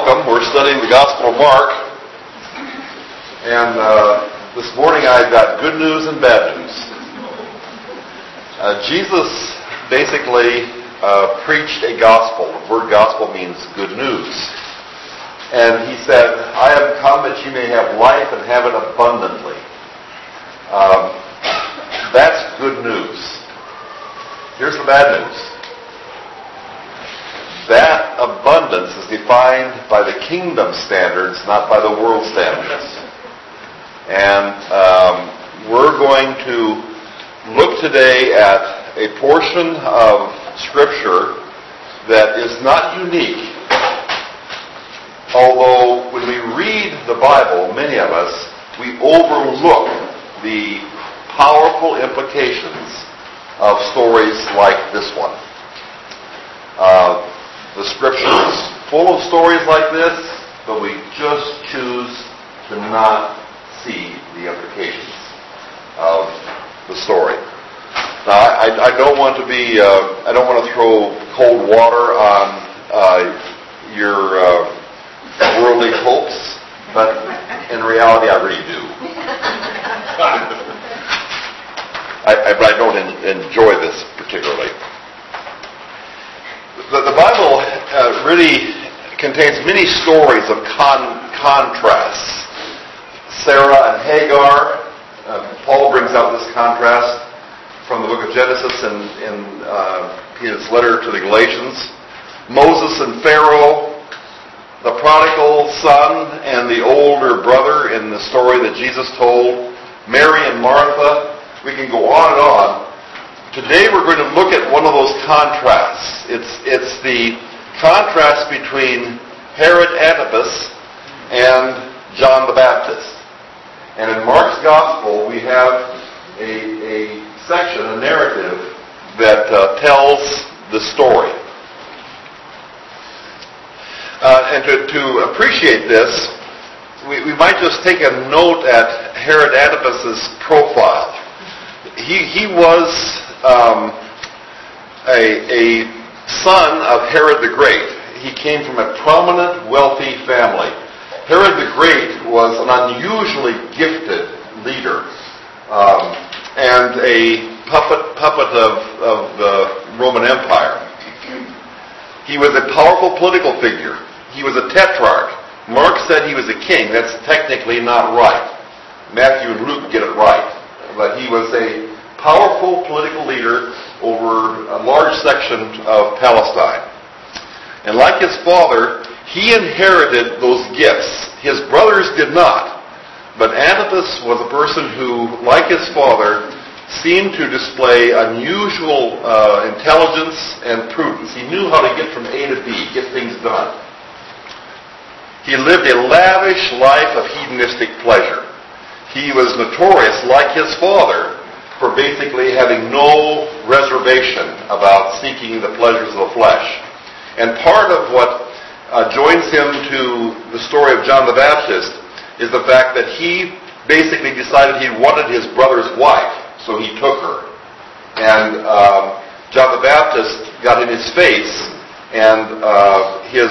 welcome. We're studying the Gospel of Mark. And this morning I've got good news and bad news. Jesus basically preached a gospel. The word gospel means good news. And he said, I have come that you may have life and have it abundantly. That's good news. Here's the bad news. That abundance is defined by the kingdom standards, not by the world standards. And we're going to look today at a portion of Scripture that is not unique. Although when we read the Bible, many of us, we overlook the powerful implications of stories like this one. The Scripture is full of stories like this, but we just choose to not see the implications of the story. Now, I don't want to be, I don't want to throw cold water on your worldly hopes, but in reality, I really do. But I don't enjoy this particularly. The Bible really contains many stories of contrasts. Sarah and Hagar, Paul brings out this contrast from the book of Genesis in his letter to the Galatians. Moses and Pharaoh, the prodigal son and the older brother in the story that Jesus told, Mary and Martha. We can go on and on. Today we're going to look at one of those contrasts. It's the contrast between Herod Antipas and John the Baptist. And in Mark's Gospel we have a section, a narrative, that tells the story. And to appreciate this, we might just take a note at Herod Antipas's profile. He was a son of Herod the Great. He came from a prominent, wealthy family. Herod the Great was an unusually gifted leader and a puppet of the Roman Empire. He was a powerful political figure. He was a tetrarch. Mark said he was a king. That's technically not right. Matthew and Luke get it right. But he was a powerful political leader over a large section of Palestine. And like his father, he inherited those gifts. His brothers did not. But Antipas was a person who, like his father, seemed to display unusual intelligence and prudence. He knew how to get from A to B, get things done. He lived a lavish life of hedonistic pleasure. He was notorious, like his father, for basically having no reservation about seeking the pleasures of the flesh. And part of what joins him to the story of John the Baptist is the fact that he basically decided he wanted his brother's wife, so he took her. And John the Baptist got in his face, and his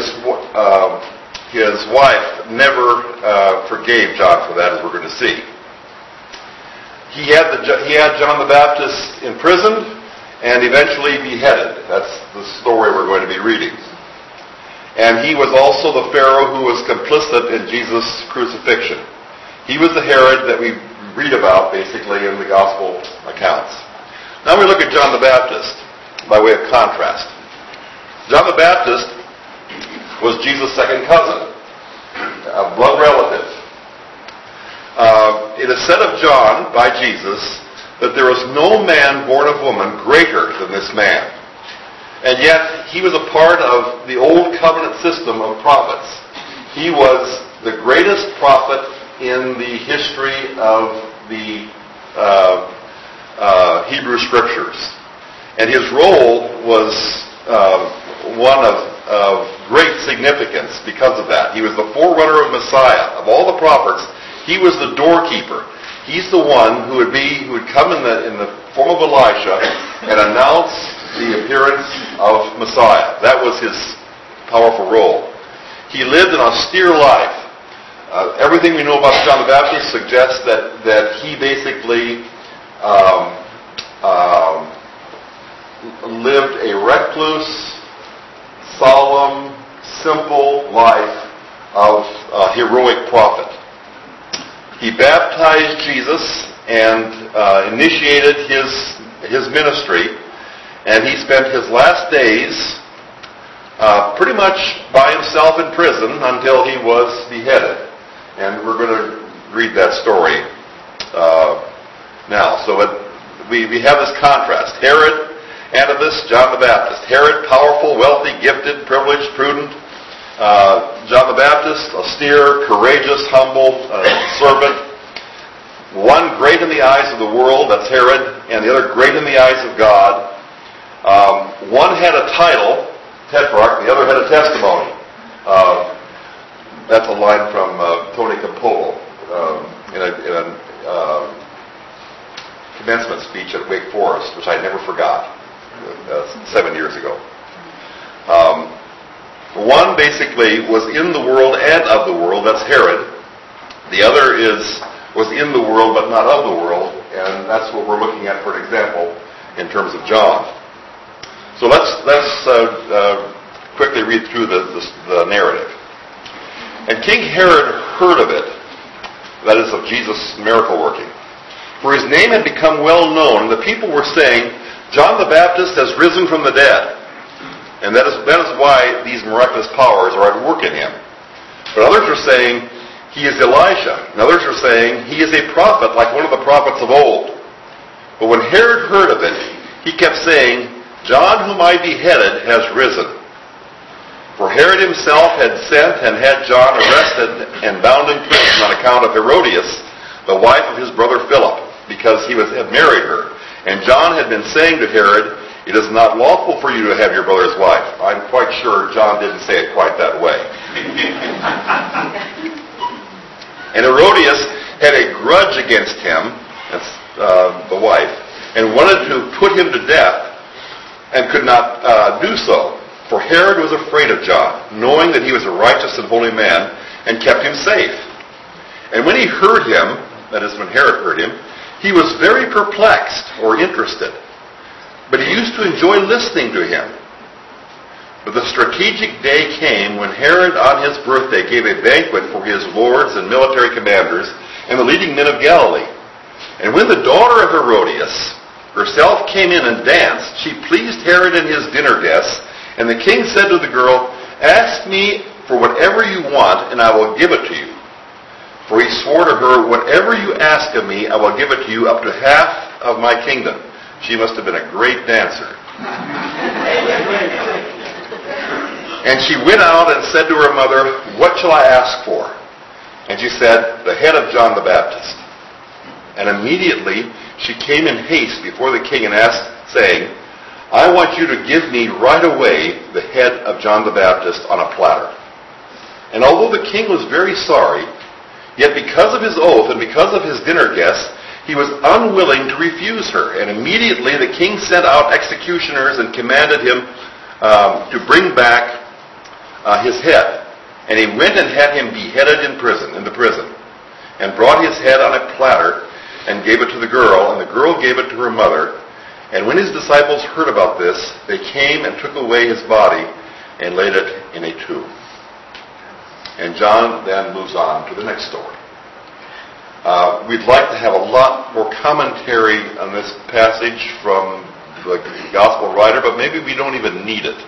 wife never forgave John for that, as we're going to see. He had John the Baptist imprisoned and eventually beheaded. That's the story we're going to be reading. And he was also the Pharaoh who was complicit in Jesus' crucifixion. He was the Herod that we read about basically in the gospel accounts. Now we look at John the Baptist by way of contrast. John the Baptist was Jesus' second cousin, a blood relative. It is said of John, by Jesus, that there was no man born of woman greater than this man. And yet, he was a part of the old covenant system of prophets. He was the greatest prophet in the history of the Hebrew Scriptures. And his role was one of great significance because of that. He was the forerunner of Messiah. Of all the prophets, he was the doorkeeper. He's the one who would come in the form of Elisha and announce the appearance of Messiah. That was his powerful role. He lived an austere life. Everything we know about John the Baptist suggests that he basically lived a recluse, solemn, simple life of a heroic prophet. He baptized Jesus and initiated his ministry, and he spent his last days pretty much by himself in prison until he was beheaded. And we're going to read that story now. So we have this contrast. Herod, Antipas, John the Baptist. Herod, powerful, wealthy, gifted, privileged, prudent. John the Baptist, austere, courageous, humble, servant. One great in the eyes of the world, that's Herod, and the other great in the eyes of God. One had a title, Tetrarch, the other had a testimony. That's a line from Tony Campolo in a commencement speech at Wake Forest, which I never forgot 7 years ago. One basically was in the world and of the world, that's Herod. The other was in the world but not of the world, and that's what we're looking at for an example in terms of John. So let's quickly read through the narrative. And King Herod heard of it, that is of Jesus' miracle working. For his name had become well known, and the people were saying, John the Baptist has risen from the dead. And that is why these miraculous powers are at work in him. But others are saying, he is Elijah. And others are saying, he is a prophet like one of the prophets of old. But when Herod heard of it, he kept saying, John whom I beheaded has risen. For Herod himself had sent and had John arrested and bound in prison on account of Herodias, the wife of his brother Philip, because he had married her. And John had been saying to Herod, it is not lawful for you to have your brother's wife. I'm quite sure John didn't say it quite that way. And Herodias had a grudge against him, that's the wife, and wanted to put him to death, and could not do so. For Herod was afraid of John, knowing that he was a righteous and holy man, and kept him safe. And when he heard him, that is when Herod heard him, he was very perplexed or interested. But he used to enjoy listening to him. But the strategic day came when Herod on his birthday gave a banquet for his lords and military commanders and the leading men of Galilee. And when the daughter of Herodias herself came in and danced, she pleased Herod and his dinner guests. And the king said to the girl, ask me for whatever you want, and I will give it to you. For he swore to her, whatever you ask of me, I will give it to you up to half of my kingdom. She must have been a great dancer. And she went out and said to her mother, what shall I ask for? And she said, the head of John the Baptist. And immediately she came in haste before the king and asked, saying, I want you to give me right away the head of John the Baptist on a platter. And although the king was very sorry, yet because of his oath and because of his dinner guests, he was unwilling to refuse her. And immediately the king sent out executioners and commanded him to bring back his head. And he went and had him beheaded in the prison, and brought his head on a platter and gave it to the girl, and the girl gave it to her mother. And when his disciples heard about this, they came and took away his body and laid it in a tomb. And John then moves on to the next story. We'd like to have a lot more commentary on this passage from the gospel writer, but maybe we don't even need it.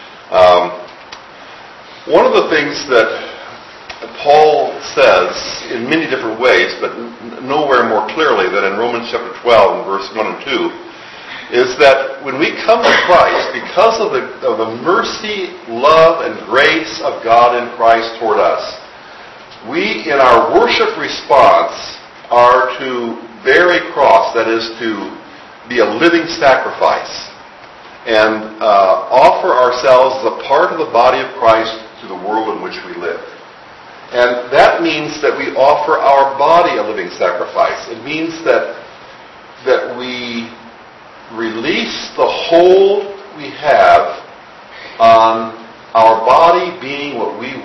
One of the things that Paul says in many different ways, but nowhere more clearly than in Romans chapter 12 and verse 1 and 2, is that when we come to Christ, because of the mercy, love, and grace of God in Christ toward us, we, in our worship response, are to bear a cross, that is to be a living sacrifice, and offer ourselves as a part of the body of Christ to the world in which we live. And that means that we offer our body a living sacrifice. It means that we release the hold we have on our body being what we want it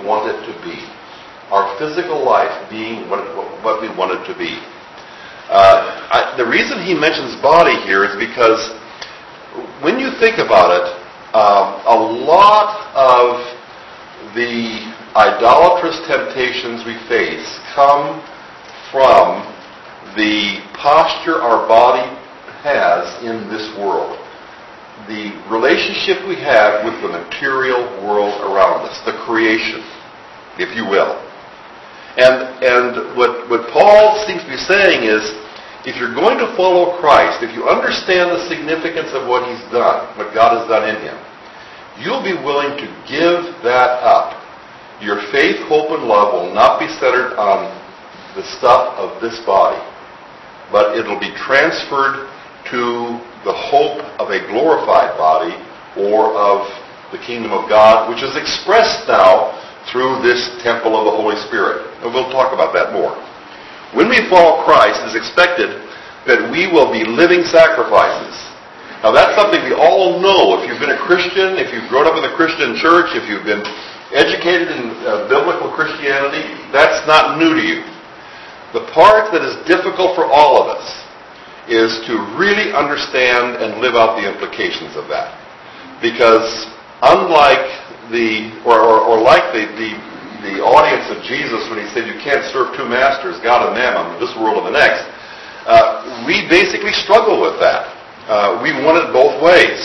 to be. Our physical life being what we want it to be. The reason he mentions body here is because when you think about it, a lot of the idolatrous temptations we face come from the posture our body has in this world. The relationship we have with the material world around us, the creation, if you will. And what Paul seems to be saying is, if you're going to follow Christ, if you understand the significance of what He's done, what God has done in Him, you'll be willing to give that up. Your faith, hope, and love will not be centered on the stuff of this body, but it'll be transferred to the hope of a glorified body or of the kingdom of God, which is expressed now through this temple of the Holy Spirit. And we'll talk about that more. When we follow Christ, it is expected that we will be living sacrifices. Now that's something we all know. If you've been a Christian, if you've grown up in the Christian church, if you've been educated in biblical Christianity, that's not new to you. The part that is difficult for all of us is to really understand and live out the implications of that. Because unlike the audience of Jesus when He said you can't serve two masters, God and mammon, this world and the next, we basically struggle with that. We want it both ways.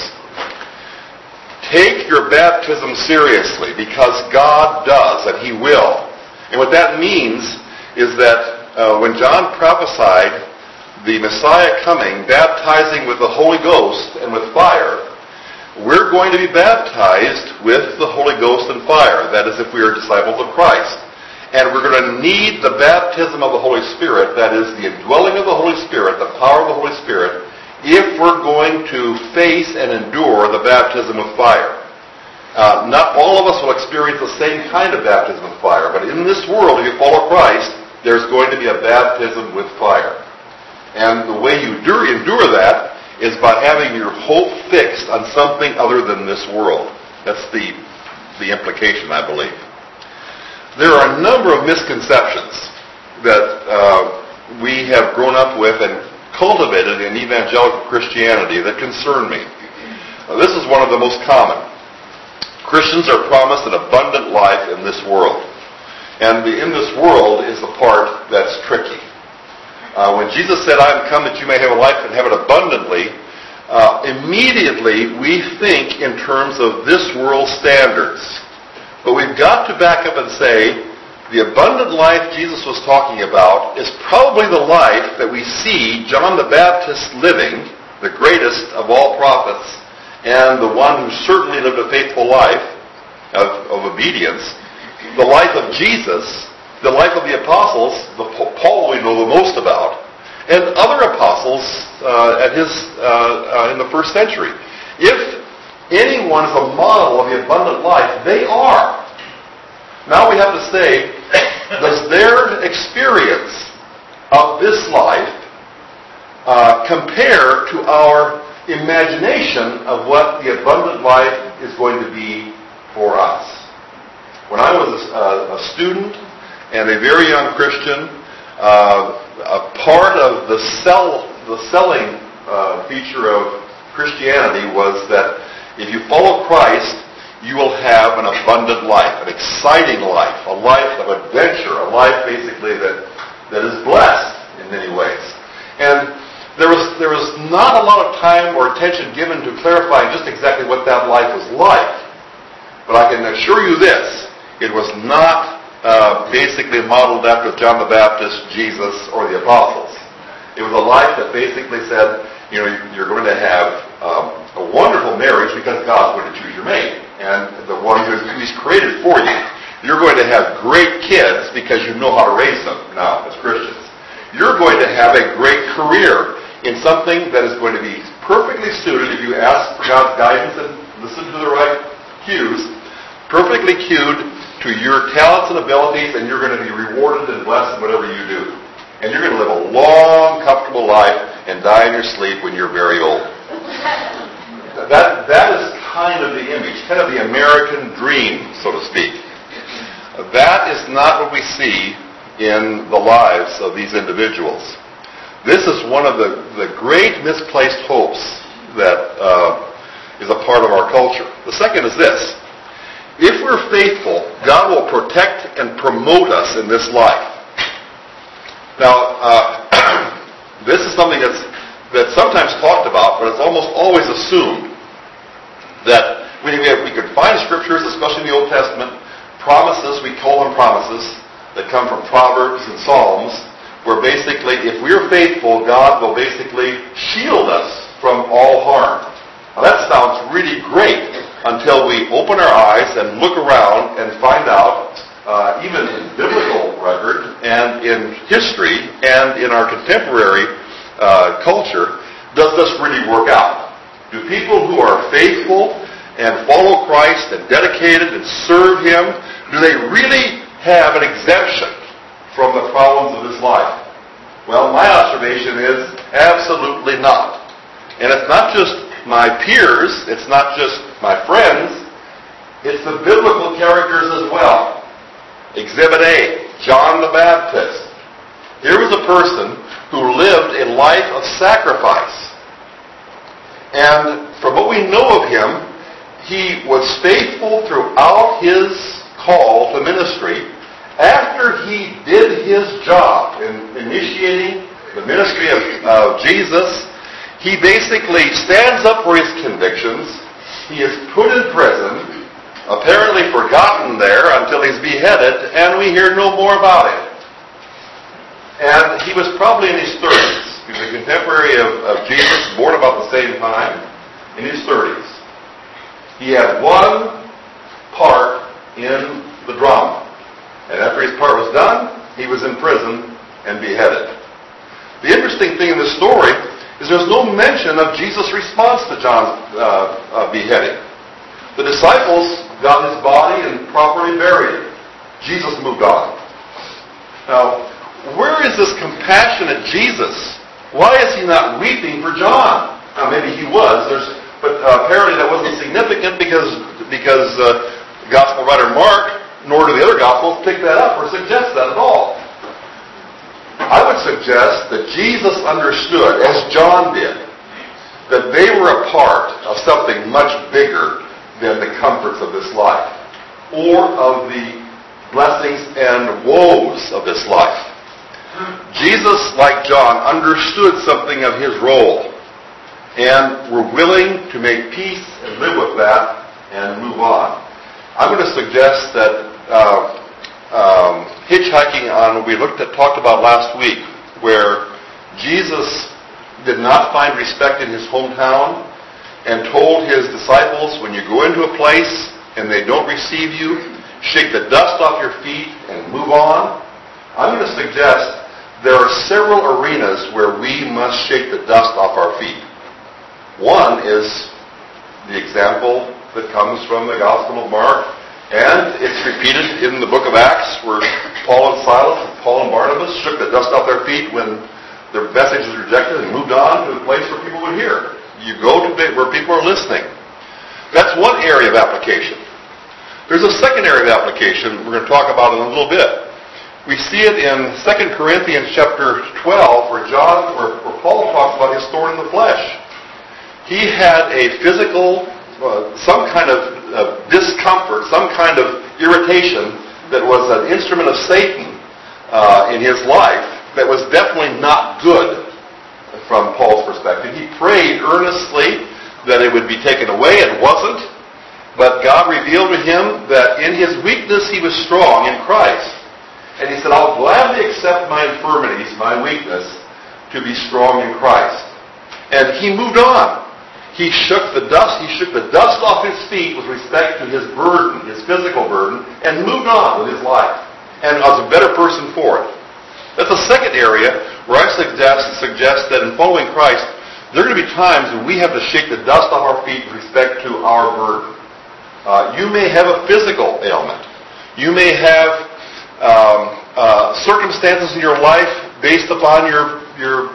Take your baptism seriously because God does and He will. And what that means is that when John prophesied the Messiah coming, baptizing with the Holy Ghost and with fire, we're going to be baptized with the Holy Ghost and fire. That is, if we are disciples of Christ. And we're going to need the baptism of the Holy Spirit, that is, the indwelling of the Holy Spirit, the power of the Holy Spirit, if we're going to face and endure the baptism with fire. Not all of us will experience the same kind of baptism with fire, but in this world, if you follow Christ, there's going to be a baptism with fire. And the way you endure that is by having your hope fixed on something other than this world. That's the implication, I believe. There are a number of misconceptions that we have grown up with and cultivated in evangelical Christianity that concern me. This is one of the most common. Christians are promised an abundant life in this world. And the in this world is the part that's tricky. When Jesus said, I am come that you may have a life and have it abundantly, immediately we think in terms of this world standards. But we've got to back up and say, the abundant life Jesus was talking about is probably the life that we see John the Baptist living, the greatest of all prophets, and the one who certainly lived a faithful life of obedience, the life of Jesus, the life of the apostles, Paul we know the most about, and other apostles in the first century. If anyone is a model of the abundant life, they are. Now we have to say, does their experience of this life compare to our imagination of what the abundant life is going to be for us? When I was a student and a very young Christian, a part of the selling feature of Christianity was that if you follow Christ, you will have an abundant life, an exciting life, a life of adventure, a life basically that is blessed in many ways. And there was not a lot of time or attention given to clarifying just exactly what that life was like. But I can assure you this, it was not basically modeled after John the Baptist, Jesus, or the apostles. It was a life that basically said, you're going to have a wonderful marriage because God's going to choose your mate. And the one who's created for you. You're going to have great kids because you know how to raise them now as Christians. You're going to have a great career in something that is going to be perfectly suited if you ask for God's guidance and listen to the right cues, perfectly cued to your talents and abilities, and you're going to be rewarded and blessed in whatever you do. And you're going to live a long, comfortable life and die in your sleep when you're very old. That is kind of the image, kind of the American dream, so to speak. That not what we see in the lives of these individuals. This is one of the great misplaced hopes that is a part of our culture. The second is this. If we're faithful, God will protect and promote us in this life. Now, this is something that's sometimes talked about, but it's almost always assumed that we could find scriptures, especially in the Old Testament, promises, we call them promises, that come from Proverbs and Psalms, where basically, if we're faithful, God will basically shield us from all harm. Now that sounds really great until we open our eyes and look around and find out, even in biblical record and in history and in our contemporary culture, does this really work out? Do people who are faithful and follow Christ and dedicated and serve Him, do they really have an exemption from the problems of this life? Well, my observation is absolutely not. And it's not just my peers, it's not just my friends, it's the biblical characters as well. Exhibit A, John the Baptist. Here was a person who lived a life of sacrifice. And from what we know of him, he was faithful throughout his call to ministry. After he did his job in initiating the ministry of Jesus, he basically stands up for his convictions. He is put in prison, apparently forgotten there until he's beheaded, and we hear no more about it. And he was probably in his 30s. He was a contemporary of Jesus, born about the same time, in his 30s. He had one part in the drama. And after his part was done, he was in prison and beheaded. The interesting thing in this story is there's no mention of Jesus' response to John's beheading. The disciples got his body and properly buried it. Jesus moved on. Now, where is this compassionate Jesus? Why is he not weeping for John? Now, maybe he was, but apparently that wasn't significant because Gospel writer Mark, nor do the other Gospels pick that up or suggest that at all. I would suggest that Jesus understood, as John did, that they were a part of something much bigger than the comforts of this life, or of the blessings and woes of this life. Jesus, like John, understood something of his role, and were willing to make peace and live with that and move on. I'm going to suggest that hitchhiking on what we talked about last week, where Jesus did not find respect in his hometown and told his disciples, when you go into a place and they don't receive you, shake the dust off your feet and move on. I'm going to suggest there are several arenas where we must shake the dust off our feet. One is the example that comes from the Gospel of Mark, and it's repeated in the book of Acts, where Paul and Silas, Paul and Barnabas shook the dust off their feet when their message was rejected and moved on to a place where people would hear. You go to where people are listening. That's one area of application. There's a second area of application we're going to talk about in a little bit. We see it in 2 Corinthians chapter 12, where Paul talks about his thorn in the flesh. He had a physical, some kind of discomfort, some kind of irritation that was an instrument of Satan in his life that was definitely not good from Paul's perspective. He prayed earnestly that it would be taken away. It wasn't. But God revealed to him that in his weakness he was strong in Christ. And he said, I'll gladly accept my infirmities, my weakness, to be strong in Christ. And he moved on. He shook the dust off his feet with respect to his burden, his physical burden, and moved on with his life. And was a better person for it. That's a second area where I suggest that in following Christ, there are going to be times when we have to shake the dust off our feet with respect to our burden. You may have a physical ailment. You may have circumstances in your life based upon your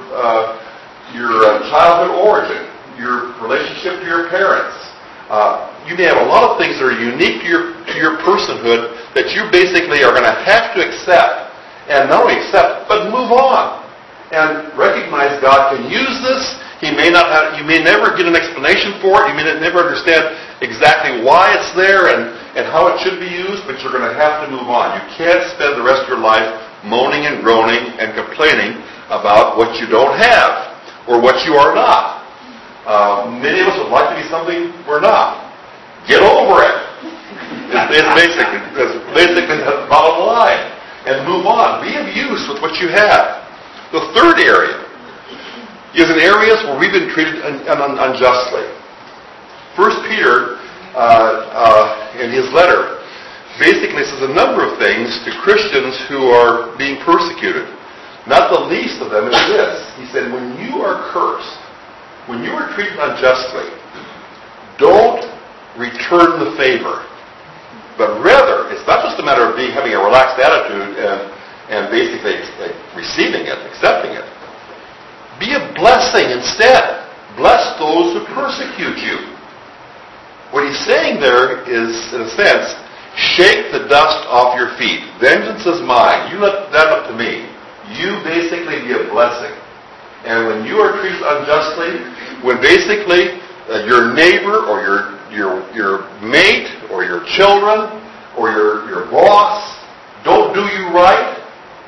childhood origin, your relationship to your parents. You may have a lot of things that are unique to your personhood that you basically are going to have to accept, and not only accept, but move on. And recognize God can use this. You may never get an explanation for it. You may never understand exactly why it's there and how it should be used, but you're going to have to move on. You can't spend the rest of your life moaning and groaning and complaining about what you don't have or what you are not. Many of us would like to be something we're not. Get over it. It's basically the bottom line. And move on. Be of use with what you have. The third area is in areas where we've been treated unjustly. 1 Peter, in his letter, basically says a number of things to Christians who are being persecuted. Not the least of them is this. He said, when you are cursed, when you are treated unjustly, don't return the favor. But rather, it's not just a matter of having a relaxed attitude and basically receiving it, accepting it. Be a blessing instead. Bless those who persecute you. What he's saying there is, in a sense, shake the dust off your feet. Vengeance is mine. You let that up to me. You basically be a blessing. And when you are treated unjustly, when basically your neighbor or your mate or your children or your boss don't do you right,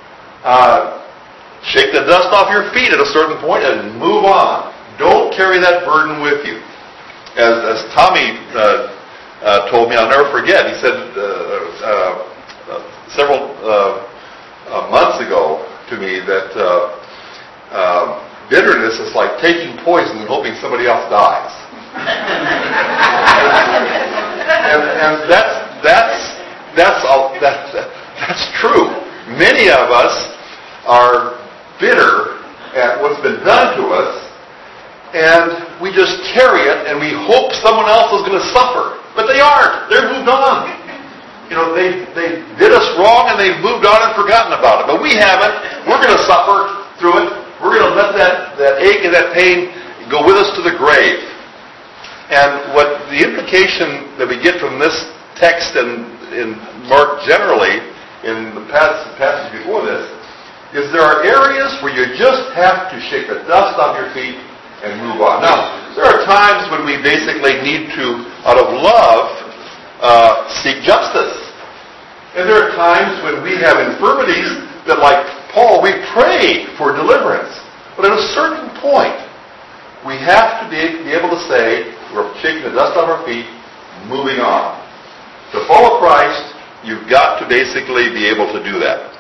shake the dust off your feet at a certain point and move on. Don't carry that burden with you. As Tommy told me, I'll never forget, he said several months ago to me that bitterness is like taking poison and hoping somebody else dies. and that's true. Many of us are bitter at what's been done to us, and we just carry it and we hope someone else is going to suffer. But they aren't. They're moved on. They did us wrong and they've moved on and forgotten about it. But we haven't. We're going to suffer through it. We're going to let that ache and that pain go with us to the grave. And what the implication that we get from this text and in Mark generally, in the passage before this, is there are areas where you just have to shake the dust off your feet and move on. Now, there are times when we basically need to, out of love, seek justice. And there are times when we have infirmities that, like Paul, we pray for deliverance. But at a certain point, we have to be able to say, we're shaking the dust off our feet, moving on. To follow Christ, you've got to basically be able to do that.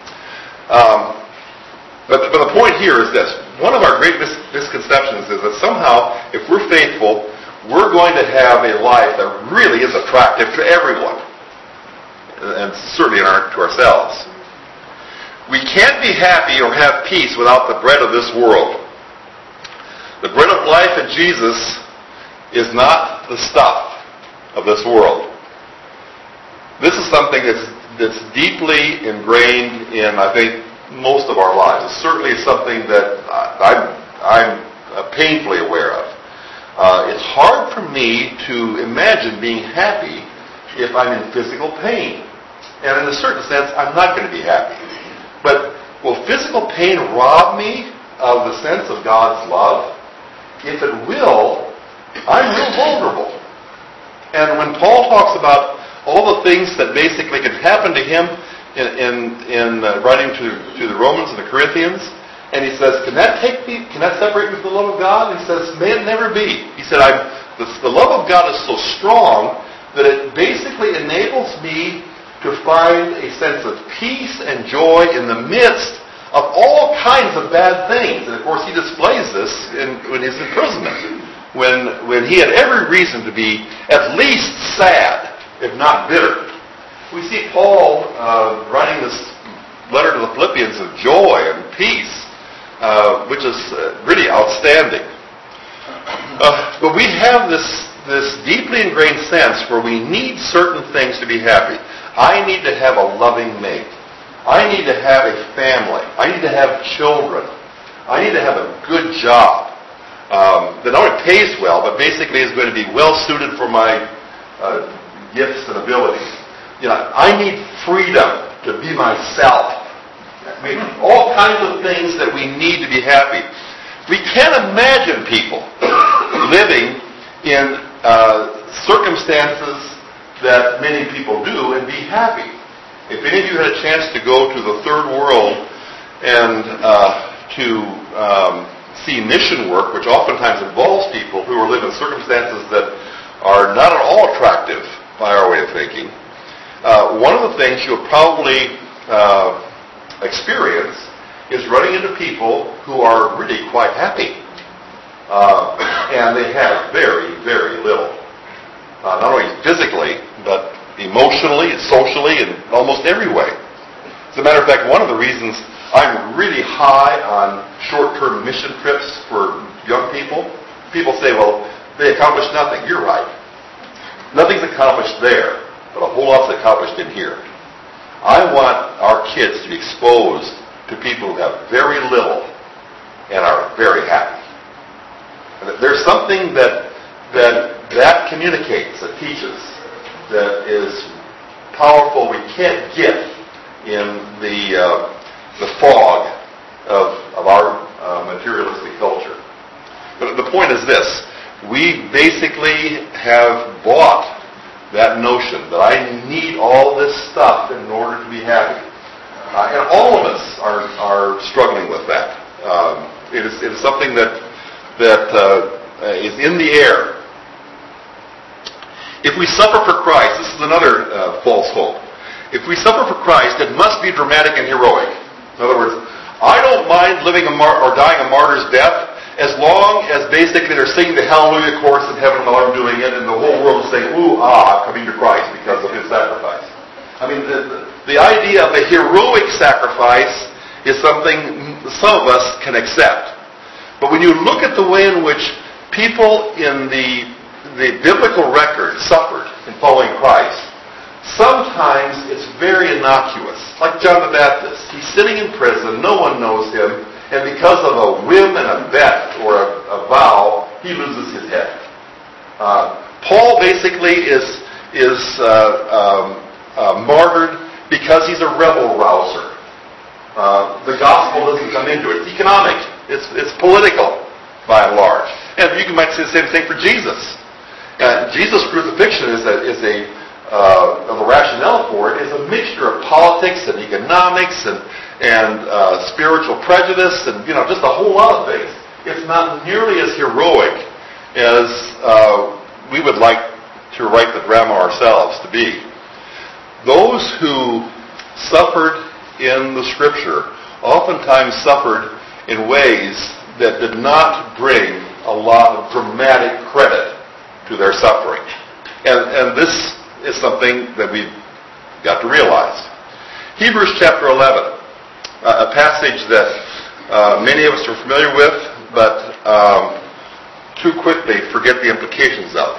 But the point here is this. One of our great misconceptions is that somehow, if we're faithful, we're going to have a life that really is attractive to everyone. And certainly to ourselves. We can't be happy or have peace without the bread of this world. The bread of life in Jesus is not the stuff of this world. This is something that's deeply ingrained in, I think, most of our lives. It's certainly something that I'm painfully aware of. It's hard for me to imagine being happy if I'm in physical pain. And in a certain sense, I'm not going to be happy. But will physical pain rob me of the sense of God's love? If it will, I'm real vulnerable. And when Paul talks about all the things that basically can happen to him in writing to the Romans and the Corinthians, and he says, can that separate me from the love of God? And he says, may it never be. He said, the love of God is so strong that it basically enables me to find a sense of peace and joy in the midst of all kinds of bad things. And of course, he displays this in his imprisonment, when he had every reason to be at least sad, if not bitter. We see Paul writing this letter to the Philippians of joy and peace, which is really outstanding. But we have this deeply ingrained sense where we need certain things to be happy. I need to have a loving mate. I need to have a family. I need to have children. I need to have a good job that not only pays well, but basically is going to be well suited for my gifts and abilities. I need freedom to be myself. I mean, all kinds of things that we need to be happy. We can't imagine people living in circumstances that many people do and be happy. If any of you had a chance to go to the third world and to see mission work, which oftentimes involves people who live in circumstances that are not at all attractive by our way of thinking, one of the things you'll probably experience is running into people who are really quite happy. And they have very, very little. Not only physically, but emotionally, socially, in almost every way. As a matter of fact, one of the reasons I'm really high on short-term mission trips for young people, people say, well, they accomplished nothing. You're right. Nothing's accomplished there, but a whole lot's accomplished in here. I want our kids to be exposed to people who have very little and are very happy. And there's something that communicates, that teaches, that is powerful we can't get in the fog of our materialistic culture. But the point is this: we basically have bought that notion that I need all this stuff in order to be happy. And all of us are struggling with that. It is something that is in the air. If we suffer for Christ, this is another false hope. If we suffer for Christ, it must be dramatic and heroic. In other words, I don't mind living or dying a martyr's death as long as basically they're singing the Hallelujah chorus in heaven while I'm doing it, and the whole world is saying, ooh, ah, coming to Christ because of His sacrifice. I mean, the idea of a heroic sacrifice is something some of us can accept. But when you look at the way in which people in the biblical record suffered in following Christ, sometimes it's very innocuous. Like John the Baptist. He's sitting in prison, no one knows him, and because of a whim and a bet or a vow, he loses his head. Paul basically is martyred because he's a rebel rouser. The gospel doesn't come into it. It's economic. It's political, by and large. And you might say the same thing for Jesus. Jesus' crucifixion the rationale for it is a mixture of politics and economics and spiritual prejudice and just a whole lot of things. It's not nearly as heroic as we would like to write the drama ourselves to be. Those who suffered in the Scripture oftentimes suffered in ways that did not bring a lot of dramatic credit to their suffering. And this is something that we've got to realize. Hebrews chapter 11, a passage that many of us are familiar with, but too quickly forget the implications of.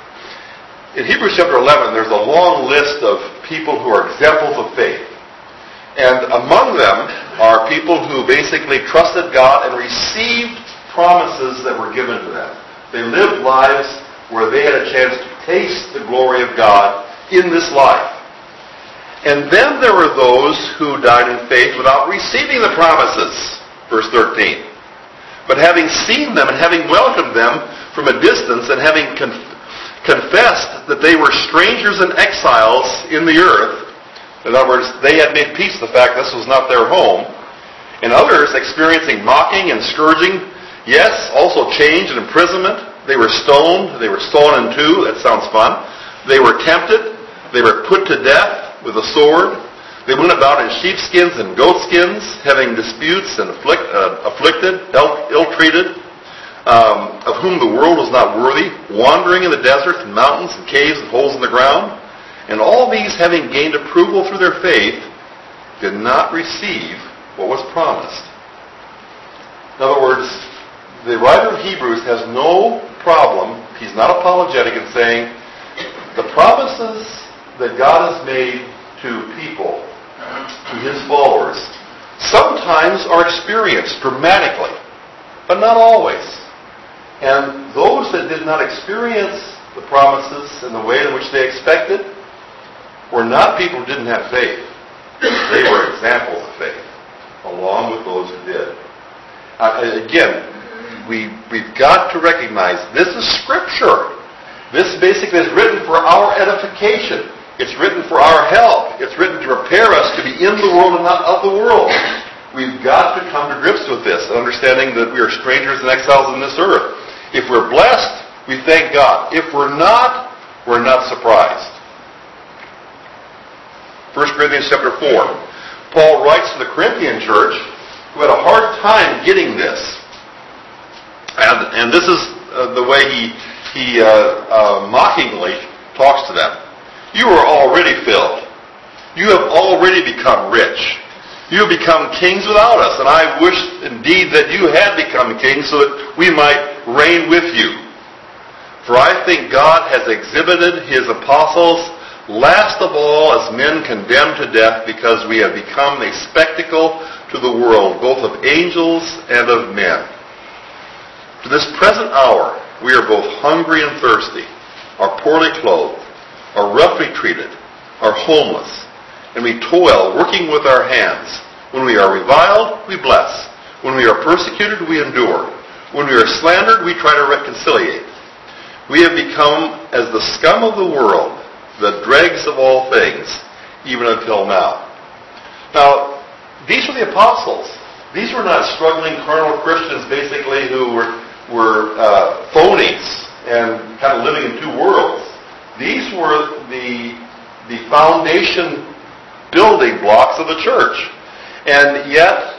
In Hebrews chapter 11, there's a long list of people who are examples of faith. And among them are people who basically trusted God and received promises that were given to them. They lived lives where they had a chance to taste the glory of God in this life. And then there were those who died in faith without receiving the promises. Verse 13. But having seen them and having welcomed them from a distance and having confessed that they were strangers and exiles in the earth, in other words, they had made peace with the fact this was not their home, and others experiencing mocking and scourging, yes, also change and imprisonment. They were stoned. They were sawn in two. That sounds fun. They were tempted. They were put to death with a sword. They went about in sheepskins and goatskins, having disputes and afflicted, ill-treated, of whom the world was not worthy, wandering in the deserts and mountains and caves and holes in the ground. And all these, having gained approval through their faith, did not receive what was promised. In other words, the writer of Hebrews has no problem, he's not apologetic in saying, the promises that God has made to people, to His followers, sometimes are experienced dramatically, but not always. And those that did not experience the promises in the way in which they expected, were not people who didn't have faith. They were examples of faith, along with those who did. Again, we've got to recognize this is Scripture. This basically is written for our edification. It's written for our help. It's written to prepare us to be in the world and not of the world. We've got to come to grips with this, understanding that we are strangers and exiles in this earth. If we're blessed, we thank God. If we're not surprised. 1 Corinthians chapter 4. Paul writes to the Corinthian church who had a hard time getting this. And this is the way he mockingly talks to them. You are already filled. You have already become rich. You have become kings without us. And I wish indeed that you had become kings so that we might reign with you. For I think God has exhibited His apostles last of all as men condemned to death, because we have become a spectacle to the world, both of angels and of men. To this present hour, we are both hungry and thirsty, are poorly clothed, are roughly treated, are homeless, and we toil, working with our hands. When we are reviled, we bless. When we are persecuted, we endure. When we are slandered, we try to reconciliate. We have become as the scum of the world, the dregs of all things, even until now. Now, these were the apostles. These were not struggling carnal Christians, basically, who were phonies and kind of living in two worlds. These were the foundation building blocks of the church. And yet,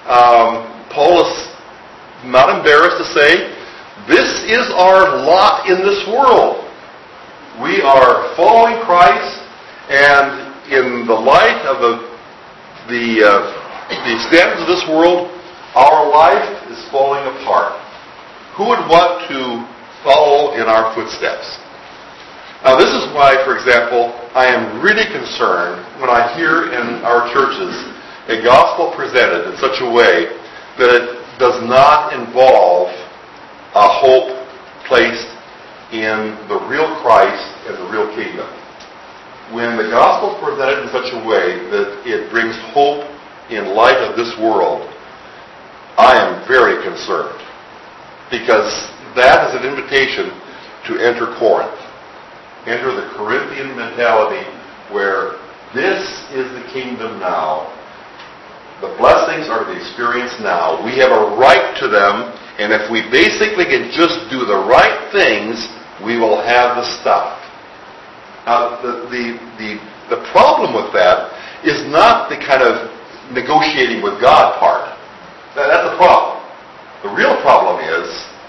Paul is not embarrassed to say, this is our lot in this world. We are following Christ, and in the light of the standards of this world, our life is falling apart. Who would want to follow in our footsteps? Now, this is why, for example, I am really concerned when I hear in our churches a gospel presented in such a way that it does not involve a hope placed in the real Christ and the real kingdom. When the gospel is presented in such a way that it brings hope in light of this world, I am very concerned, because that is an invitation to enter Corinth. Enter the Corinthian mentality where this is the kingdom now. The blessings are to be experienced now. We have a right to them, and if we basically can just do the right things, we will have the stuff. Now, the problem with that is not the kind of negotiating with God part. That's the problem. The real problem is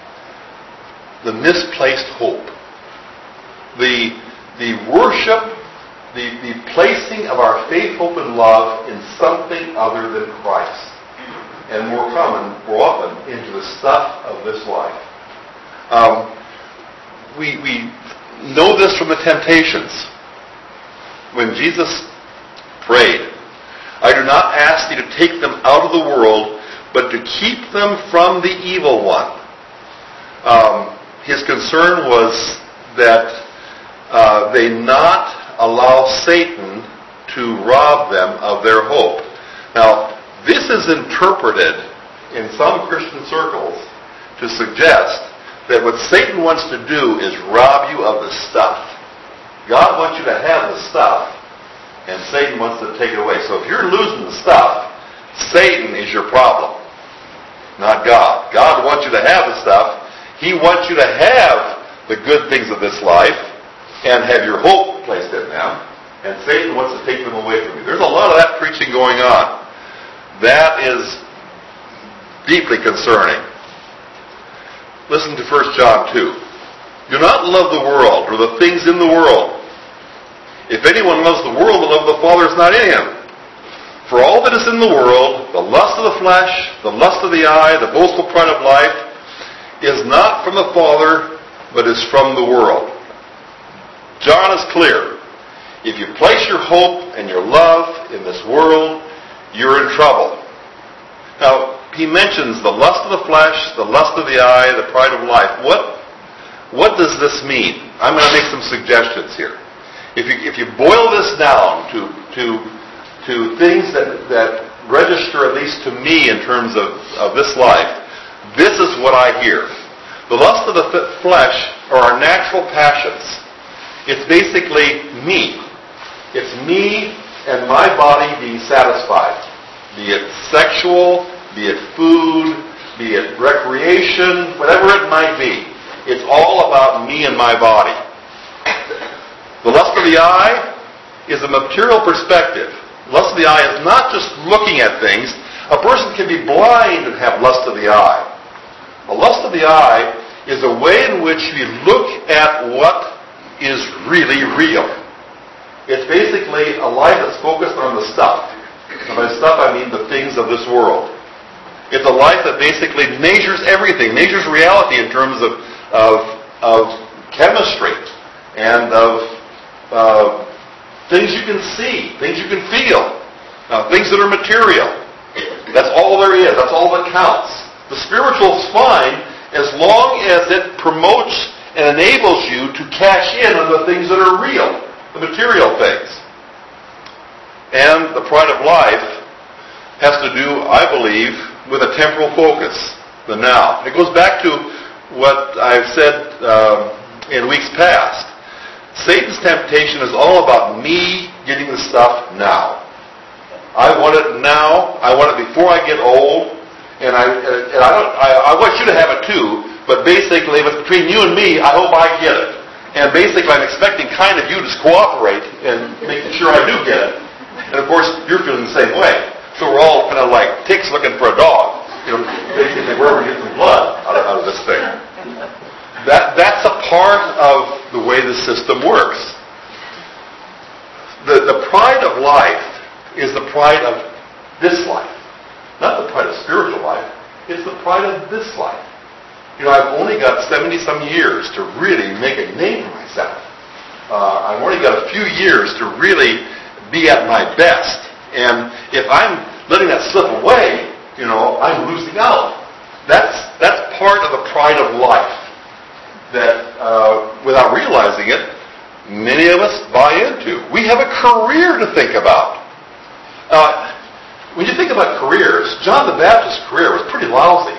the misplaced hope. The worship, the placing of our faith, hope, and love in something other than Christ. And more often, into the stuff of this life. We know this from the temptations. When Jesus prayed, I do not ask you to take them out of the world, but to keep them from the evil one. His concern was that they not allow Satan to rob them of their hope. Now, this is interpreted in some Christian circles to suggest that what Satan wants to do is rob you of the stuff. God wants you to have the stuff, and Satan wants to take it away. So if you're losing the stuff, Satan is your problem, not God. God wants you to have the stuff. He wants you to have the good things of this life and have your hope placed in them, and Satan wants to take them away from you. There's a lot of that preaching going on. That is deeply concerning. Listen to 1 John 2. Do not love the world or the things in the world. If anyone loves the world, the love of the Father is not in him. For all that is in the world, the lust of the flesh, the lust of the eye, the boastful pride of life, is not from the Father, but is from the world. John is clear. If you place your hope and your love in this world, you're in trouble. Now, he mentions the lust of the flesh, the lust of the eye, the pride of life. What does this mean? I'm going to make some suggestions here. If you boil this down to things that register, at least to me, in terms of this life, this is what I hear. The lust of the flesh are our natural passions. It's basically me. It's me and my body being satisfied. Be it sexual, be it food, be it recreation, whatever it might be. It's all about me and my body. The lust of the eye is a material perspective. Lust of the eye is not just looking at things. A person can be blind and have lust of the eye. A lust of the eye is a way in which we look at what is really real. It's basically a life that's focused on the stuff. And by stuff I mean the things of this world. It's a life that basically measures everything, measures reality in terms of chemistry and of things you can see, things you can feel, things that are material. That's all there is. That's all that counts. The spiritual is fine as long as it promotes and enables you to cash in on the things that are real, the material things. And the pride of life has to do, I believe, with a temporal focus, the now. It goes back to what I've said in weeks past. Satan's temptation is all about me getting the stuff now. I want it now. I want it before I get old. And I want you to have it too. But basically, if it's between you and me, I hope I get it. And basically, I'm expecting kind of you to cooperate and making sure I do get it. And of course, you're feeling the same way. So we're all kind of like ticks looking for a dog. You know, basically, wherever we get some blood out of this thing. That's a part of the way the system works. The pride of life is the pride of this life. Not the pride of spiritual life. It's the pride of this life. You know, I've only got 70-some years to really make a name for myself. I've only got a few years to really be at my best. And if I'm letting that slip away, you know, I'm losing out. That's part of the pride of life that, without realizing it, many of us buy into. We have a career to think about. When you think about careers, John the Baptist's career was pretty lousy.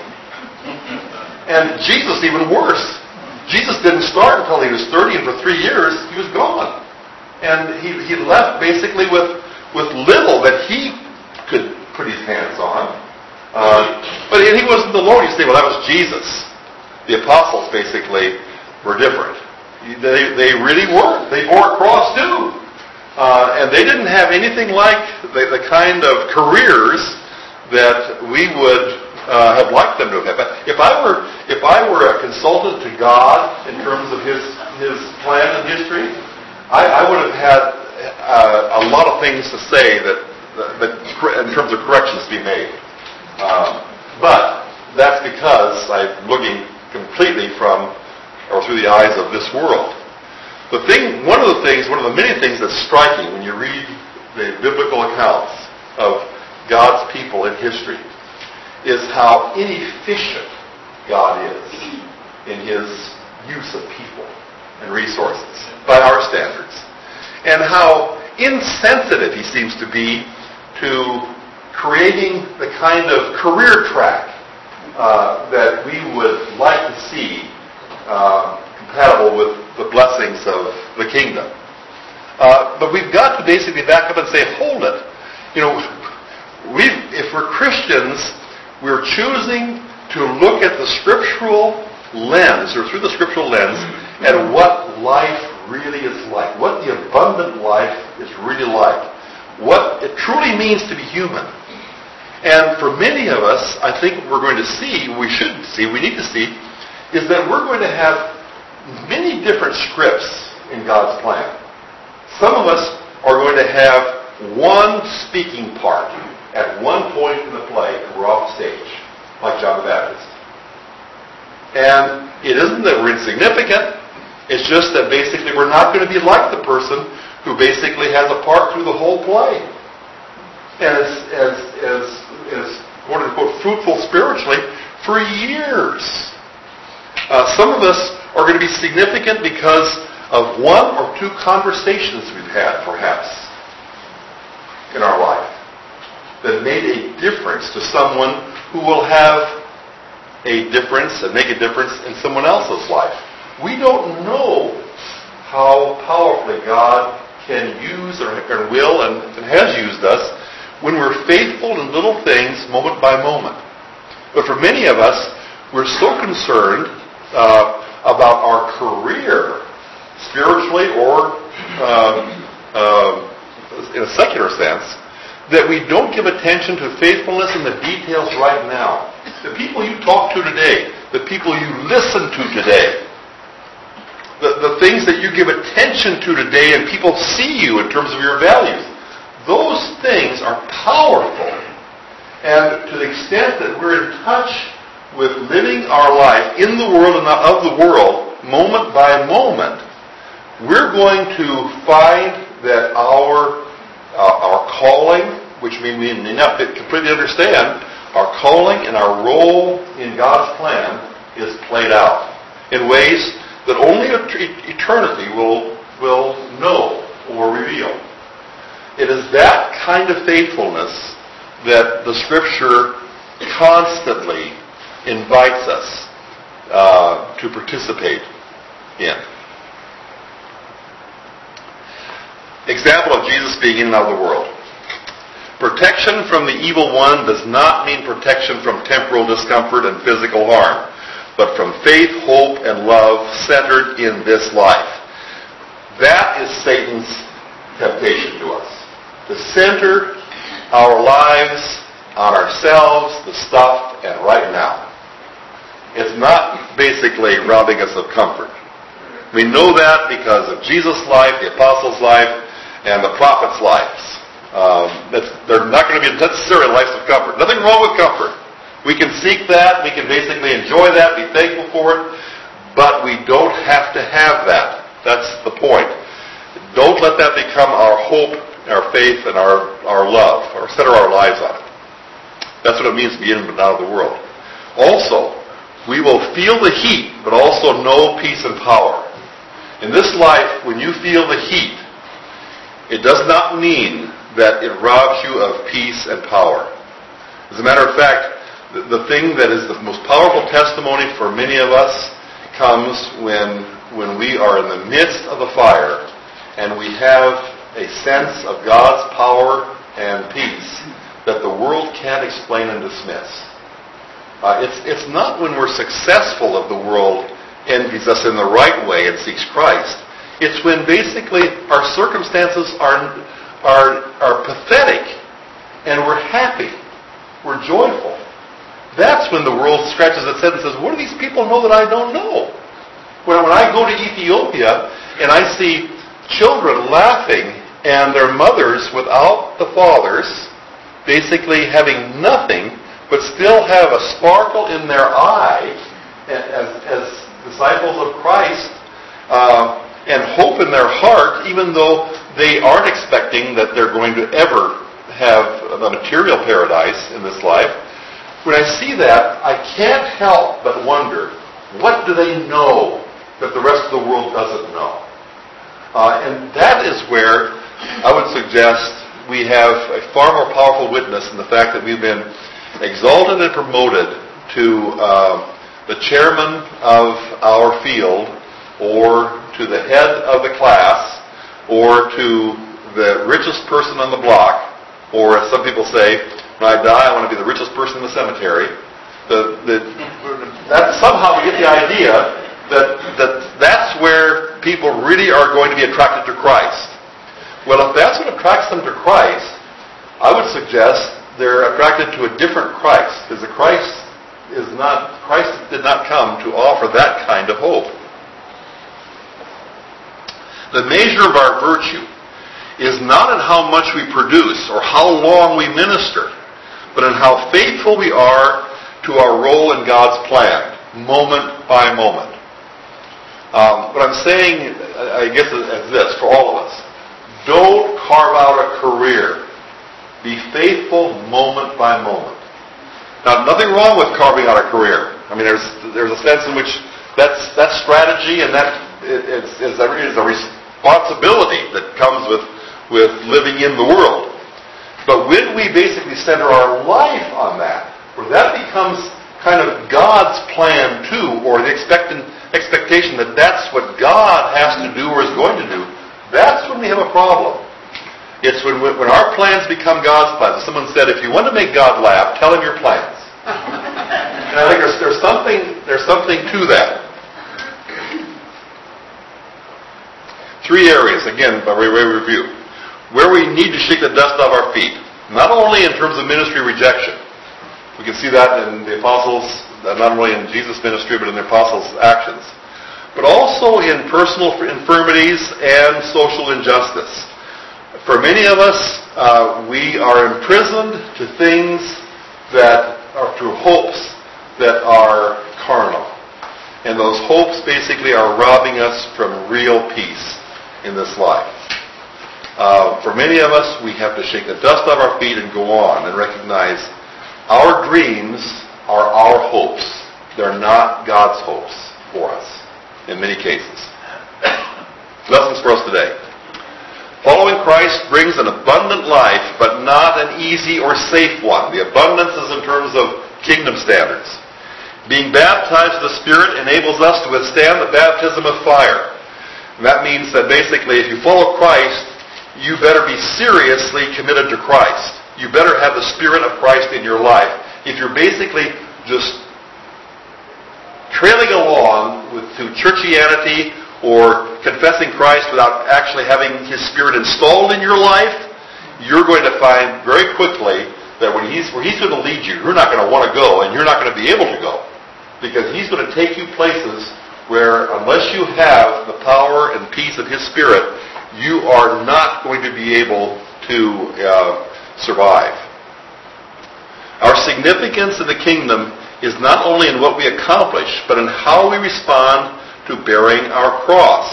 And Jesus even worse. Jesus didn't start until he was 30, and for 3 years he was gone. And he left basically with little that he could put his hands on. But he wasn't alone. You say, well, that was Jesus. The apostles basically were different. They really were. They bore a cross too. And they didn't have anything like the kind of careers that we would have liked them to have. If I were a consultant to God in terms of His plan and history, I would have had a lot of things to say that in terms of corrections to be made. But that's because I'm looking completely from or through the eyes of this world. One of the many things that's striking when you read the biblical accounts of God's people in history is how inefficient God is in His use of people and resources by our standards. And how insensitive He seems to be to creating the kind of career track that we would like to see compatible with the blessings of the kingdom. But we've got to basically back up and say, hold it. You know, if we're Christians, we're choosing to look at the scriptural lens, or through the scriptural lens, at what life really is like, what the abundant life is really like, what it truly means to be human. And for many of us, I think what we're going to see, we need to see, is that we're going to have many different scripts in God's plan. Some of us are going to have one speaking part at one point in the play, and we're off stage, like John the Baptist. And it isn't that we're insignificant, it's just that basically we're not going to be like the person who basically has a part through the whole play. And as quote-unquote fruitful spiritually for years. Some of us are going to be significant because of one or two conversations we've had, perhaps, in our life that made a difference to someone who will have a difference and make a difference in someone else's life. We don't know how powerfully God can use or will and has used us when we're faithful in little things moment by moment. But for many of us, we're so concerned about our career, spiritually or in a secular sense, that we don't give attention to faithfulness in the details right now. The people you talk to today, the people you listen to today, the things that you give attention to today and people see you in terms of your values, those things are powerful. And to the extent that we're in touch with living our life in the world and not of the world, moment by moment, we're going to find that our calling, which we may not completely understand, our calling and our role in God's plan is played out in ways that only eternity will know or reveal. It is that kind of faithfulness that the Scripture constantly invites us to participate in. Example of Jesus being in and out of the world. Protection from the evil one does not mean protection from temporal discomfort and physical harm, but from faith, hope, and love centered in this life. That is Satan's temptation to us. To center our lives on ourselves, the stuff, and right now. It's not basically robbing us of comfort. We know that because of Jesus' life, the apostles' life, and the prophets' lives. They're not going to be necessarily lives of comfort. Nothing wrong with comfort. We can seek that. We can basically enjoy that, be thankful for it. But we don't have to have that. That's the point. Don't let that become our hope, our faith, and our love, or center our lives on it. That's what it means to be in and out of the world. Also, we will feel the heat, but also know peace and power. In this life, when you feel the heat, it does not mean that it robs you of peace and power. As a matter of fact, the thing that is the most powerful testimony for many of us comes when we are in the midst of the fire and we have a sense of God's power and peace that the world can't explain and dismiss. It's not when we're successful that the world envies us in the right way and seeks Christ. It's when basically our circumstances are pathetic and we're happy, we're joyful. That's when the world scratches its head and says, what do these people know that I don't know? When I go to Ethiopia and I see children laughing and their mothers without the fathers basically having nothing but still have a sparkle in their eye as disciples of Christ and hope in their heart, even though they aren't expecting that they're going to ever have a material paradise in this life. When I see that, I can't help but wonder, what do they know that the rest of the world doesn't know? And that is where I would suggest we have a far more powerful witness in the fact that we've been exalted and promoted to the chairman of our field, or to the head of the class, or to the richest person on the block, or as some people say, when I die, I want to be the richest person in the cemetery. That somehow we get the idea that's where people really are going to be attracted to Christ. Well, if that's what attracts them to Christ, I would suggest they're attracted to a different Christ, because Christ did not come to offer that kind of hope. The measure of our virtue is not in how much we produce or how long we minister, but in how faithful we are to our role in God's plan, moment by moment. What I'm saying, I guess, is this for all of us. Don't carve out a career. Be faithful moment by moment. Now, nothing wrong with carving out a career. I mean, there's a sense in which that's strategy and that is a responsibility that comes with living in the world. But when we basically center our life on that, where that becomes kind of God's plan too, or the expectation that that's what God has to do or is going to do, that's when we have a problem. It's when our plans become God's plans. Someone said, if you want to make God laugh, tell him your plans. And I think there's something to that. 3 areas, again, by way of review, where we need to shake the dust off our feet. Not only in terms of ministry rejection. We can see that in the apostles, not only in Jesus' ministry, but in the apostles' actions. But also in personal infirmities and social injustice. For many of us, we are imprisoned to things that are through hopes that are carnal. And those hopes basically are robbing us from real peace in this life. For many of us, we have to shake the dust off our feet and go on and recognize our dreams are our hopes. They're not God's hopes for us in many cases. Lessons for us today. Following Christ brings an abundant life, but not an easy or safe one. The abundance is in terms of kingdom standards. Being baptized with the Spirit enables us to withstand the baptism of fire. And that means that basically if you follow Christ, you better be seriously committed to Christ. You better have the Spirit of Christ in your life. If you're basically just trailing along through churchianity or confessing Christ without actually having His Spirit installed in your life, you're going to find very quickly that where He's going to lead you, you're not going to want to go, and you're not going to be able to go. Because He's going to take you places where, unless you have the power and peace of His Spirit, you are not going to be able to survive. Our significance in the kingdom is not only in what we accomplish, but in how we respond to bearing our cross.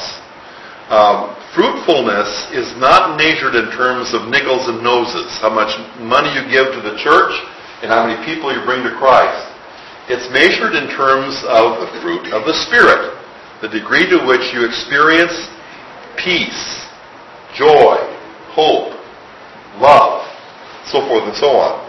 Fruitfulness is not measured in terms of nickels and noses, how much money you give to the church and how many people you bring to Christ. It's measured in terms of the fruit of the Spirit, the degree to which you experience peace, joy, hope, love, so forth and so on.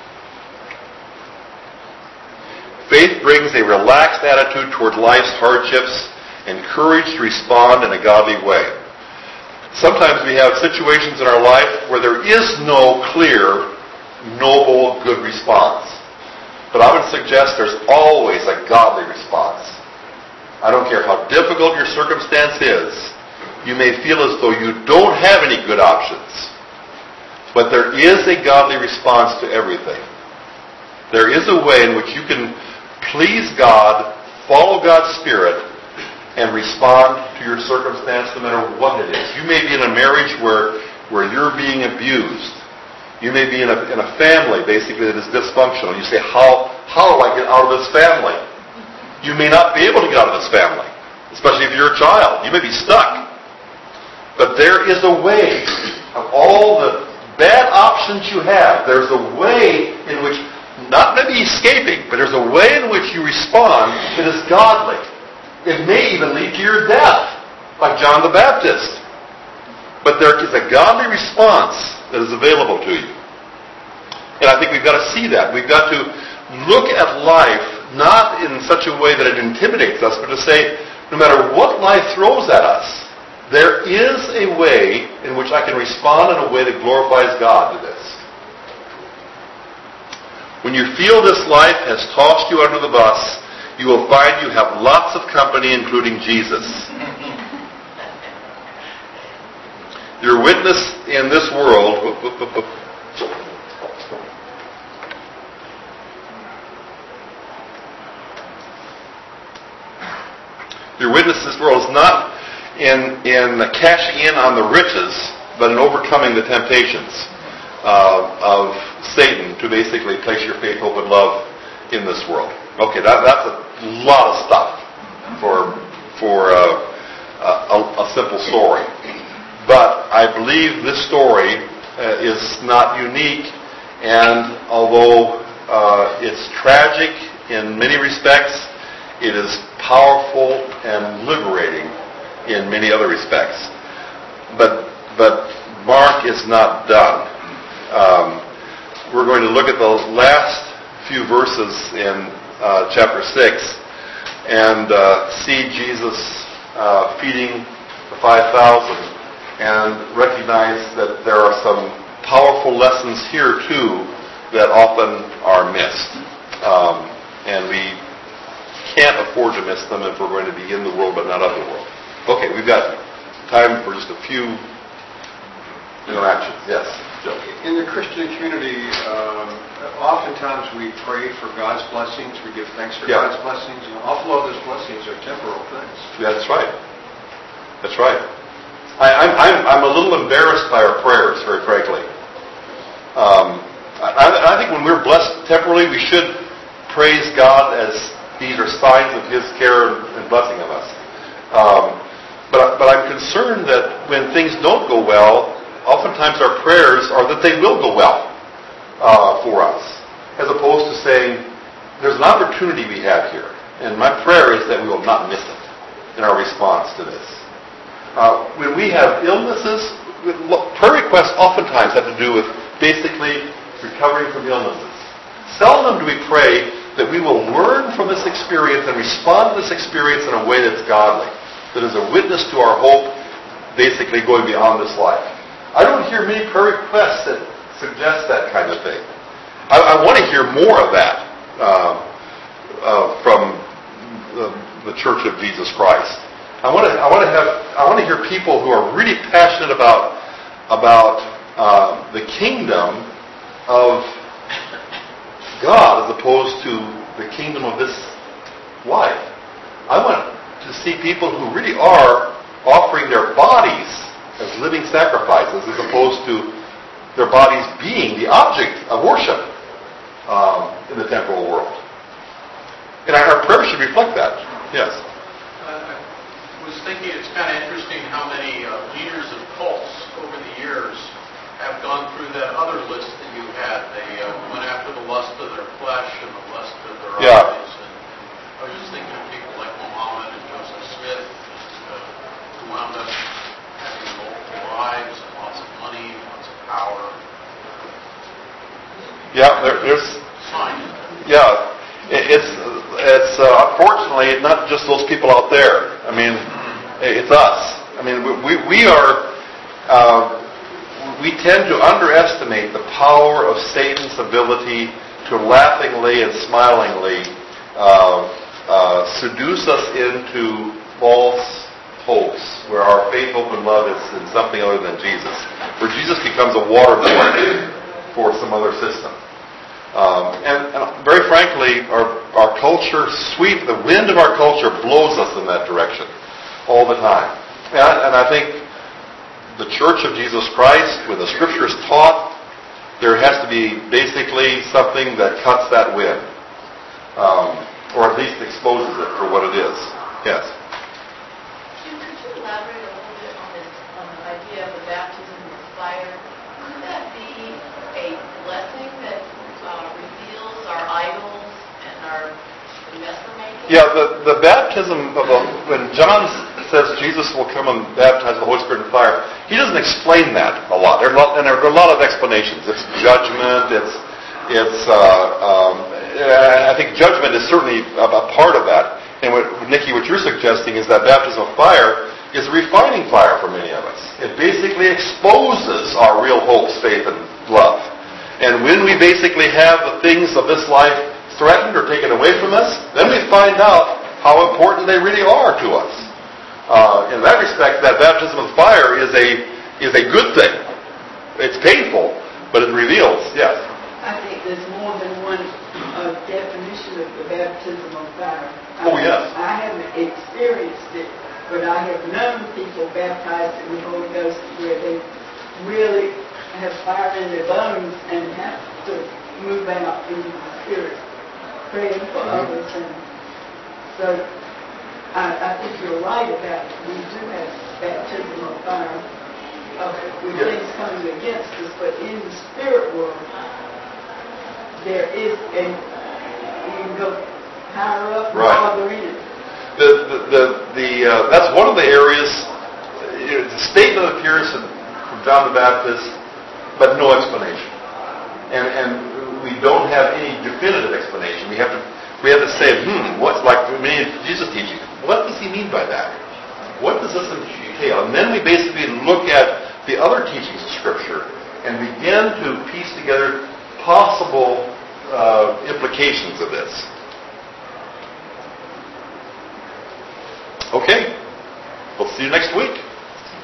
Faith brings a relaxed attitude toward life's hardships and courage to respond in a godly way. Sometimes we have situations in our life where there is no clear, noble, good response. But I would suggest there's always a godly response. I don't care how difficult your circumstance is. You may feel as though you don't have any good options. But there is a godly response to everything. There is a way in which you can please God, follow God's Spirit, and respond to your circumstance no matter what it is. You may be in a marriage where you're being abused. You may be in a family, basically, that is dysfunctional. You say, how do I get out of this family? You may not be able to get out of this family, especially if you're a child. You may be stuck. But there is a way of all the bad options you have. There's a way in which, not maybe escaping, but there's a way in which you respond that is godly. It may even lead to your death, like John the Baptist. But there is a godly response that is available to you. And I think we've got to see that. We've got to look at life not in such a way that it intimidates us, but to say, no matter what life throws at us, there is a way in which I can respond in a way that glorifies God to this. When you feel this life has tossed you under the bus, you will find you have lots of company, including Jesus. Your witness in this world... Your witness in this world is not in cashing in on the riches, but in overcoming the temptations of Satan to basically place your faith, hope, and love in this world. Okay, that's a lot of stuff for a simple story. But I believe this story is not unique, and although it's tragic in many respects, it is powerful and liberating in many other respects. But Mark is not done. We're going to look at the last few verses in chapter 6 and see Jesus feeding the 5,000 and recognize that there are some powerful lessons here too that often are missed. And we can't afford to miss them if we're going to be in the world but not of the world. Okay, we've got time for just a few interactions. Yes, Joe. In the Christian community, oftentimes we pray for God's blessings. We give thanks for God's blessings. And an awful lot of those blessings are temporal things. Yeah, that's right. That's right. I'm a little embarrassed by our prayers, very frankly. I think when we're blessed temporally, we should praise God as these are signs of His care and blessing of us. But I'm concerned that when things don't go well, oftentimes our prayers are that they will go well for us, as opposed to saying, there's an opportunity we have here, and my prayer is that we will not miss it in our response to this. When we have illnesses, prayer requests oftentimes have to do with basically recovering from illnesses. Seldom do we pray that we will learn from this experience and respond to this experience in a way that's godly, that is a witness to our hope, basically going beyond this life. I don't hear many prayer requests that suggest that kind of thing. I want to hear more of that from the Church of Jesus Christ. I want to hear people who are really passionate about the kingdom of God as opposed to the kingdom of this life. I want to see people who really are offering their bodies as living sacrifices as opposed to their bodies being the object of worship in the temporal world. And our prayer should reflect that. Yes. I was thinking it's kind of interesting how many leaders of cults over the years have gone through that other list that you had. They went after the lust of their flesh and the lust of their eyes. And I was just thinking of people like Muhammad and Joseph Smith, who wound up having multiple wives and lots of money, lots of power. Yeah, there's sign. Yeah, it's unfortunately not just those people out there. I mean, it's us. I mean, we tend to underestimate the power of Satan's ability to laughingly and smilingly seduce us into false hopes, where our faith, hope, and love is in something other than Jesus, where Jesus becomes a waterboard for some other system. And very frankly, our culture the wind of our culture blows us in that direction all the time. And I think the Church of Jesus Christ, when the Scripture is taught, there has to be basically something that cuts that wind, or at least exposes it for what it is. Yes? Could you elaborate a little bit on the idea of the baptism of fire? Could that be a blessing that reveals our idols and our mess we're making? Yeah, the baptism when John says Jesus will come and baptize the Holy Spirit and fire, he doesn't explain that a lot. There are a lot of explanations. It's judgment. I think judgment is certainly a part of that. And Nikki, what you're suggesting is that baptism of fire is a refining fire for many of us. It basically exposes our real hopes, faith, and love. And when we basically have the things of this life threatened or taken away from us, then we find out how important they really are to us. In that respect, that baptism of fire is a good thing. It's painful, but it reveals. Yes. I think there's more than one definition of the baptism of fire. Yes. I haven't experienced it, but I have known people baptized in the Holy Ghost where they really have fire in their bones and have to move out into the Spirit, praying for others. And so I think you're right about it. We do have baptism of fire with things coming against us, but in the spirit world, there is you can go higher up and farther in. that's one of the areas. The statement appears from John the Baptist, but no explanation, and we don't have any definitive explanation. We have to say, what's like many of Jesus' teaching? What does he mean by that? What does this entail? And then we basically look at the other teachings of Scripture and begin to piece together possible implications of this.